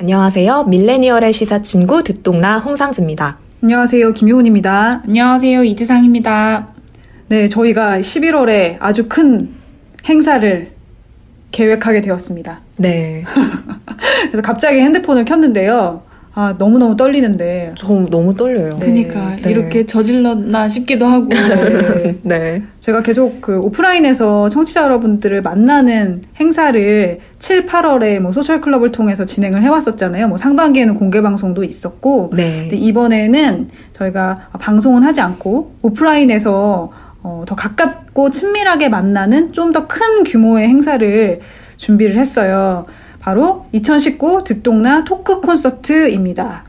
안녕하세요. 밀레니얼의 시사 친구 듣동라 홍상지입니다. 안녕하세요. 김효은입니다. 안녕하세요. 이지상입니다. 네, 저희가 11월에 아주 큰 행사를 계획하게 되었습니다. 네. 그래서 갑자기 핸드폰을 켰는데요. 아, 너무너무 떨리는데. 저 너무 떨려요. 네. 그러니까 네. 이렇게 저질렀나 싶기도 하고. 네. 네. 제가 계속 그 오프라인에서 청취자 여러분들을 만나는 행사를 7, 8월에 뭐 소셜클럽을 통해서 진행을 해왔었잖아요. 뭐 상반기에는 공개 방송도 있었고. 네. 근데 이번에는 저희가 방송은 하지 않고 오프라인에서 더 가깝고 친밀하게 만나는 좀 더 큰 규모의 행사를 준비를 했어요. 바로 2019 듣동나 토크 콘서트입니다.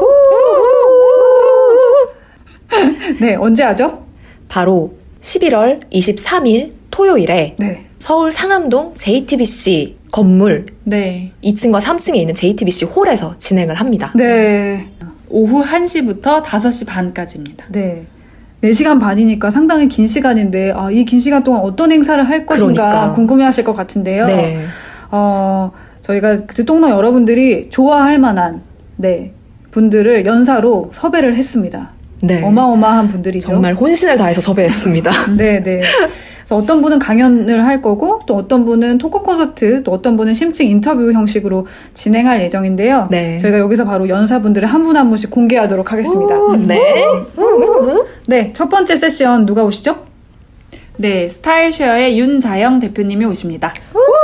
네, 언제 하죠? 바로 11월 23일 토요일에 네. 서울 상암동 JTBC 건물 네. 2층과 3층에 있는 JTBC 홀에서 진행을 합니다. 네. 오후 1시부터 5시 반까지입니다. 네. 4시간 반이니까 상당히 긴 시간인데, 이 긴 시간 동안 어떤 행사를 할 것인가 그러니까. 궁금해 하실 것 같은데요. 네. 저희가 듣동나 여러분들이 좋아할 만한, 네, 분들을 연사로 섭외를 했습니다. 네. 어마어마한 분들이죠. 정말 혼신을 다해서 섭외했습니다. 네, 네. 그래서 어떤 분은 강연을 할 거고, 또 어떤 분은 토크 콘서트, 또 어떤 분은 심층 인터뷰 형식으로 진행할 예정인데요. 네. 저희가 여기서 바로 연사분들을 한 분 한 분씩 공개하도록 하겠습니다. 네. 네, 첫 번째 세션 누가 오시죠? 네, 스타일쉐어의 윤자영 대표님이 오십니다.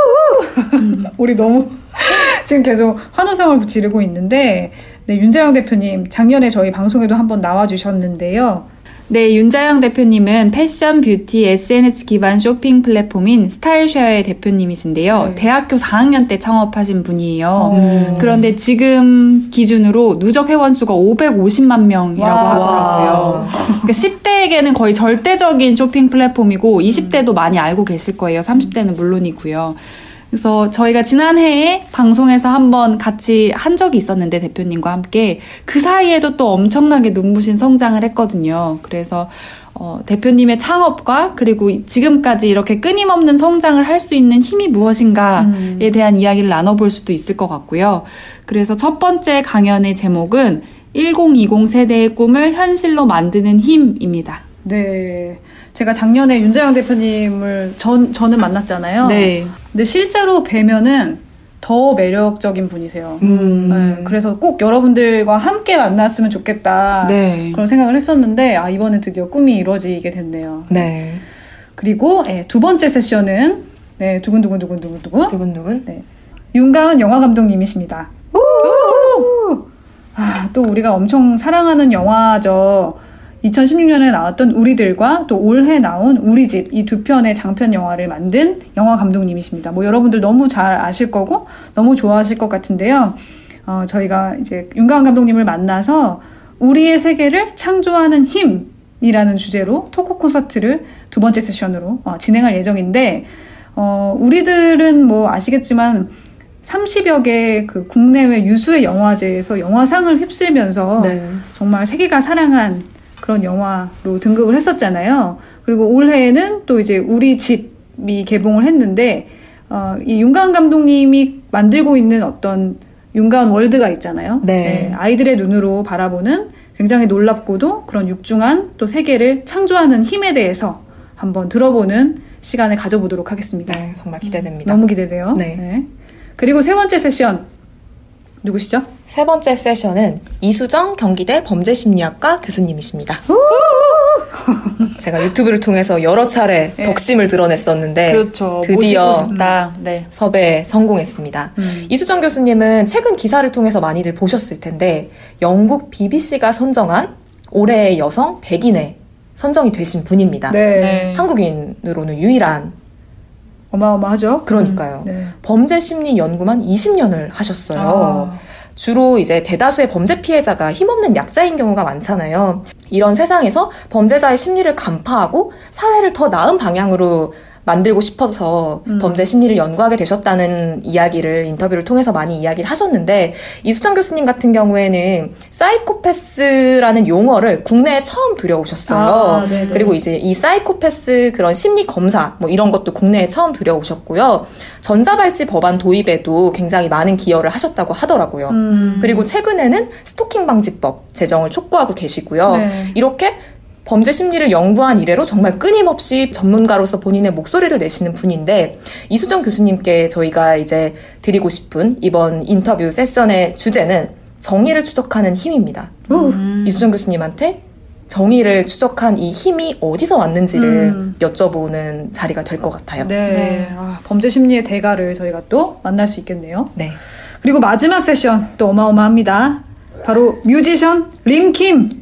우리 너무 지금 계속 환호성을 지르고 있는데, 네, 윤자영 대표님 작년에 저희 방송에도 한번 나와주셨는데요. 네, 윤자영 대표님은 패션, 뷰티, SNS 기반 쇼핑 플랫폼인 스타일쉐어의 대표님이신데요. 네. 대학교 4학년 때 창업하신 분이에요. 그런데 지금 기준으로 누적 회원수가 550만 명이라고 와. 하더라고요. 그러니까 10대에게는 거의 절대적인 쇼핑 플랫폼이고 20대도 많이 알고 계실 거예요. 30대는 물론이고요. 그래서 저희가 지난해에 방송에서 한번 같이 한 적이 있었는데 대표님과 함께 그 사이에도 또 엄청나게 눈부신 성장을 했거든요. 그래서 대표님의 창업과 그리고 지금까지 이렇게 끊임없는 성장을 할 수 있는 힘이 무엇인가에 대한 이야기를 나눠볼 수도 있을 것 같고요. 그래서 첫 번째 강연의 제목은 1020 세대의 꿈을 현실로 만드는 힘입니다. 네. 제가 작년에 윤자영 대표님을 저는 만났잖아요. 네. 근데 실제로 뵈면은 더 매력적인 분이세요. 네, 그래서 꼭 여러분들과 함께 만났으면 좋겠다. 네. 그런 생각을 했었는데, 이번에 드디어 꿈이 이루어지게 됐네요. 네. 그리고, 두 번째 세션은, 네, 두근두근. 두근두근. 네. 윤가은 영화 감독님이십니다. 또 우리가 엄청 사랑하는 영화죠. 2016년에 나왔던 우리들과 또 올해 나온 우리 집, 이 두 편의 장편 영화를 만든 영화 감독님이십니다. 뭐 여러분들 너무 잘 아실 거고 너무 좋아하실 것 같은데요. 저희가 이제 윤가은 감독님을 만나서 우리의 세계를 창조하는 힘이라는 주제로 토크 콘서트를 두 번째 세션으로 진행할 예정인데, 우리들은 뭐 아시겠지만 30여 개 그 국내외 유수의 영화제에서 영화상을 휩쓸면서 네. 정말 세계가 사랑한 그런 영화로 등극을 했었잖아요. 그리고 올해에는 또 이제 우리 집이 개봉을 했는데, 이 윤가은 감독님이 만들고 있는 어떤 윤가은 월드가 있잖아요. 네. 아이들의 눈으로 바라보는 굉장히 놀랍고도 그런 육중한 또 세계를 창조하는 힘에 대해서 한번 들어보는 시간을 가져보도록 하겠습니다. 네, 정말 기대됩니다. 너무 기대돼요. 네. 그리고 세 번째 세션 누구시죠? 세 번째 세션은 이수정 경기대 범죄심리학과 교수님이십니다. 제가 유튜브를 통해서 여러 차례 네. 덕심을 드러냈었는데 그렇죠. 드디어 모시고 싶다. 네. 섭외에 성공했습니다. 이수정 교수님은 최근 기사를 통해서 많이들 보셨을 텐데 영국 BBC가 선정한 올해의 여성 100인에 선정이 되신 분입니다. 네. 한국인으로는 유일한. 어마어마하죠. 그러니까요. 네. 범죄 심리 연구만 20년을 하셨어요. 주로 이제 대다수의 범죄 피해자가 힘없는 약자인 경우가 많잖아요. 이런 세상에서 범죄자의 심리를 간파하고 사회를 더 나은 방향으로 만들고 싶어서 범죄 심리를 연구하게 되셨다는 이야기를 인터뷰를 통해서 많이 이야기를 하셨는데 이수정 교수님 같은 경우에는 사이코패스라는 용어를 국내에 처음 들여오셨어요. 그리고 이제 이 사이코패스 그런 심리 검사 뭐 이런 것도 국내에 처음 들여오셨고요. 전자발찌 법안 도입에도 굉장히 많은 기여를 하셨다고 하더라고요. 그리고 최근에는 스토킹 방지법 제정을 촉구하고 계시고요. 이렇게 범죄 심리를 연구한 이래로 정말 끊임없이 전문가로서 본인의 목소리를 내시는 분인데 이수정 교수님께 저희가 이제 드리고 싶은 이번 인터뷰 세션의 주제는 정의를 추적하는 힘입니다. 이수정 교수님한테 정의를 추적한 이 힘이 어디서 왔는지를 여쭤보는 자리가 될 것 같아요. 네. 범죄 심리의 대가를 저희가 또 만날 수 있겠네요. 네. 그리고 마지막 세션 또 어마어마합니다. 바로 뮤지션 림킴.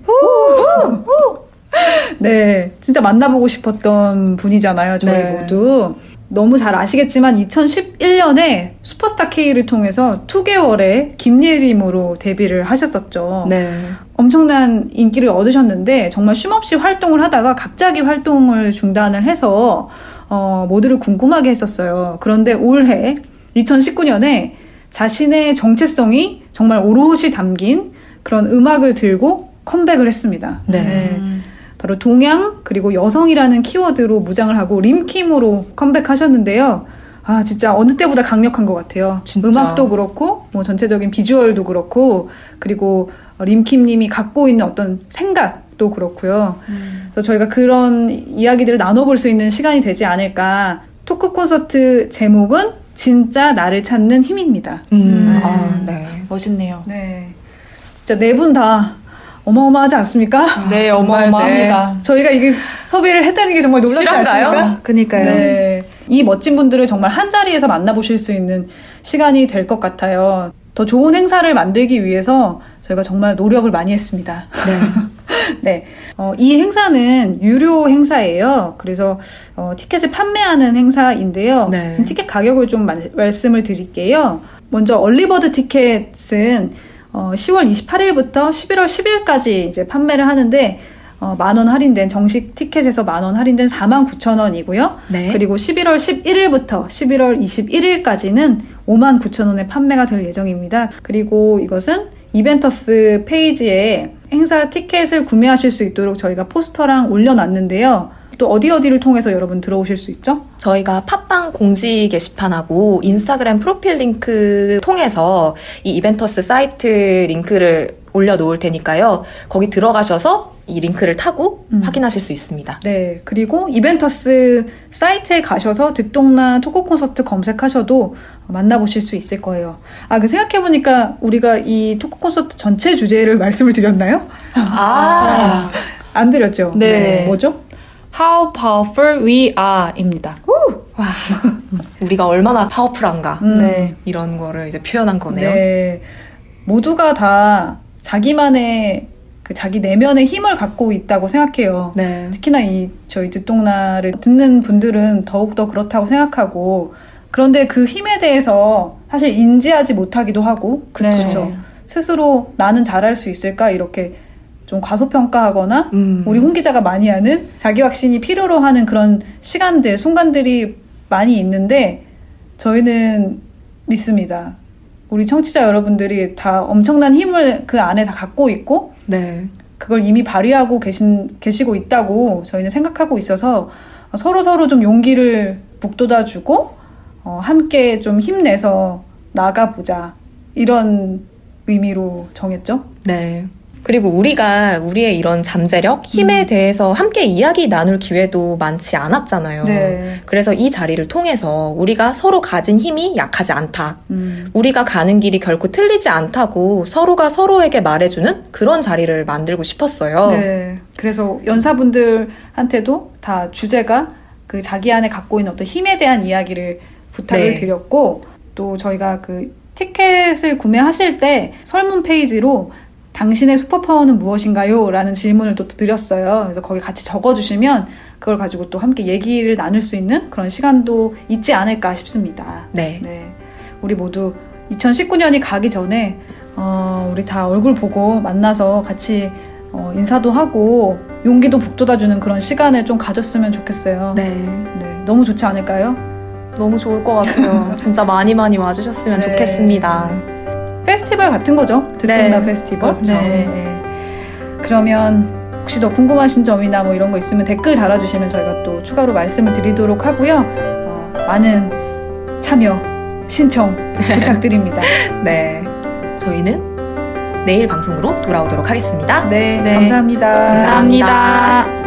네, 진짜 만나보고 싶었던 분이잖아요, 저희 모두. 너무 잘 아시겠지만 2011년에 슈퍼스타 K를 통해서 2개월의 김예림으로 데뷔를 하셨었죠. 엄청난 인기를 얻으셨는데 정말 쉼없이 활동을 하다가 갑자기 활동을 중단을 해서 모두를 궁금하게 했었어요. 그런데 올해 2019년에 자신의 정체성이 정말 오롯이 담긴 그런 음악을 들고 컴백을 했습니다. 바로 동양 그리고 여성이라는 키워드로 무장을 하고 림킴으로 컴백하셨는데요. 진짜 어느 때보다 강력한 것 같아요. 진짜. 음악도 그렇고 뭐 전체적인 비주얼도 그렇고 그리고 림킴님이 갖고 있는 어떤 생각도 그렇고요. 그래서 저희가 그런 이야기들을 나눠볼 수 있는 시간이 되지 않을까. 토크 콘서트 제목은 진짜 나를 찾는 힘입니다. 멋있네요. 네, 진짜 네 분 다 어마어마하지 않습니까? 네, 어마어마합니다. 네. 저희가 이게 섭외를 했다는 게 정말 놀랍지 않습니까? 그니까요. 네. 이 멋진 분들을 정말 한 자리에서 만나보실 수 있는 시간이 될 것 같아요. 더 좋은 행사를 만들기 위해서 저희가 정말 노력을 많이 했습니다. 네. 이 행사는 유료 행사예요. 그래서 티켓을 판매하는 행사인데요. 지금 티켓 가격을 좀 말씀을 드릴게요. 먼저 얼리버드 티켓은 10월 28일부터 11월 10일까지 이제 판매를 하는데 10,000원 할인된 정식 티켓에서 10,000원 할인된 49,000원이고요. 그리고 11월 11일부터 11월 21일까지는 59,000원에 판매가 될 예정입니다. 그리고 이것은 이벤터스 페이지에 행사 티켓을 구매하실 수 있도록 저희가 포스터랑 올려놨는데요. 또 어디를 통해서 여러분 들어오실 수 있죠? 저희가 팟빵 공지 게시판하고 인스타그램 프로필 링크 통해서 이 이벤터스 사이트 링크를 올려놓을 테니까요. 거기 들어가셔서 이 링크를 타고 확인하실 수 있습니다. 네, 그리고 이벤터스 사이트에 가셔서 듣동나 토크 콘서트 검색하셔도 만나보실 수 있을 거예요. 그 생각해보니까 우리가 이 토크 콘서트 전체 주제를 말씀을 드렸나요? 안 드렸죠? 네. 뭐죠? How powerful we are입니다. 와, 우리가 얼마나 파워풀한가. 네. 이런 거를 이제 표현한 거네요. 네. 모두가 다 자기만의 자기 내면의 힘을 갖고 있다고 생각해요. 특히나 저희 듣동나를 듣는 분들은 더욱더 그렇다고 생각하고, 그런데 그 힘에 대해서 사실 인지하지 못하기도 하고, 그렇죠. 스스로 나는 잘할 수 있을까? 이렇게 좀 과소평가하거나 우리 홍 기자가 많이 하는 자기 확신이 필요로 하는 그런 시간들, 순간들이 많이 있는데 저희는 믿습니다. 우리 청취자 여러분들이 다 엄청난 힘을 그 안에 다 갖고 있고 그걸 이미 발휘하고 계시고 있다고 저희는 생각하고 있어서 서로 좀 용기를 북돋아주고 함께 좀 힘내서 나가보자, 이런 의미로 정했죠. 네. 그리고 우리가 우리의 이런 잠재력, 힘에 대해서 함께 이야기 나눌 기회도 많지 않았잖아요. 그래서 이 자리를 통해서 우리가 서로 가진 힘이 약하지 않다. 우리가 가는 길이 결코 틀리지 않다고 서로가 서로에게 말해주는 그런 자리를 만들고 싶었어요. 그래서 연사분들한테도 다 주제가 그 자기 안에 갖고 있는 어떤 힘에 대한 이야기를 부탁을 드렸고, 또 저희가 그 티켓을 구매하실 때 설문 페이지로 당신의 슈퍼파워는 무엇인가요? 라는 질문을 또 드렸어요. 그래서 거기 같이 적어주시면 그걸 가지고 또 함께 얘기를 나눌 수 있는 그런 시간도 있지 않을까 싶습니다. 우리 모두 2019년이 가기 전에 우리 다 얼굴 보고 만나서 같이 인사도 하고 용기도 북돋아주는 그런 시간을 좀 가졌으면 좋겠어요. 네. 너무 좋지 않을까요? 너무 좋을 것 같아요. 진짜 많이 와주셨으면 네. 좋겠습니다. 페스티벌 같은 거죠. 듣는다 페스티벌. 그렇죠. 네. 그러면 혹시 더 궁금하신 점이나 뭐 이런 거 있으면 댓글 달아주시면 저희가 또 추가로 말씀을 드리도록 하고요. 많은 참여, 신청 부탁드립니다. 네. 저희는 내일 방송으로 돌아오도록 하겠습니다. 네. 감사합니다. 감사합니다.